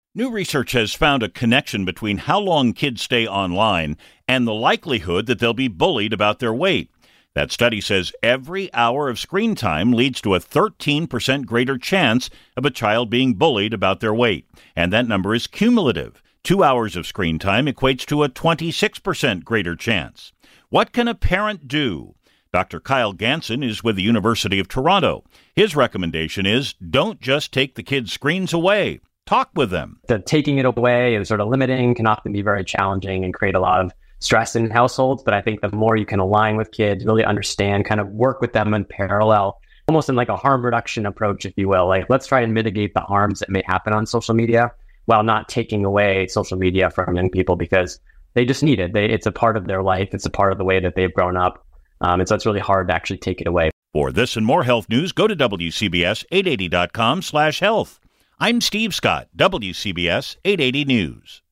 New research has found a connection between how long kids stay online and the likelihood that they'll be bullied about their weight. That study says every hour of screen time leads to a 13% greater chance of a child being bullied about their weight. And that number is cumulative. 2 hours of screen time equates to a 26% greater chance. What can a parent do? Dr. Kyle Ganson is with the University of Toronto. His recommendation is don't just take the kids' screens away. Talk with them. The taking it away and sort of limiting can often be very challenging and create a lot of stress in households. But I think the more you can align with kids, really understand, kind of work with them in parallel, almost in like a harm reduction approach, if you will. Like, let's try and mitigate the harms that may happen on social media while not taking away social media from young people because they just need it. It's a part of their life. It's a part of the way that they've grown up. And so it's really hard to actually take it away. For this and more health news, go to WCBS880.com/health. I'm Steve Scott, WCBS 880 News.